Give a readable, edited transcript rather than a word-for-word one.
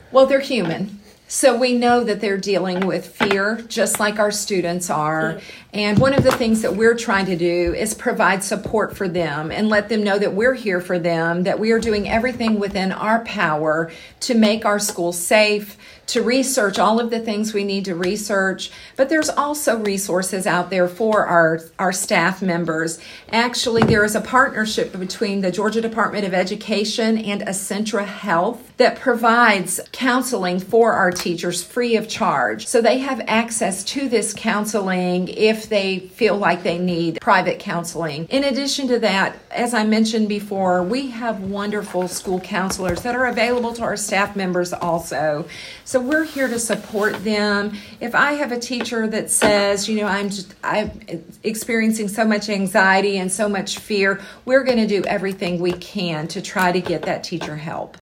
Well, they're human. So we know that they're dealing with fear, just like our students are. And one of the things that we're trying to do is provide support for them and let them know that we're here for them, that we are doing everything within our power to make our school safe, to research all of the things we need to research. But there's also resources out there for our staff members. Actually, there is a partnership between the Georgia Department of Education and Essentra Health that provides counseling for our teachers free of charge. So they have access to this counseling if they feel like they need private counseling. In addition to that, as I mentioned before, we have wonderful school counselors that are available to our staff members also. So we're here to support them. If I have a teacher that says, I'm experiencing so much anxiety and so much fear, we're going to do everything we can to try to get that teacher help.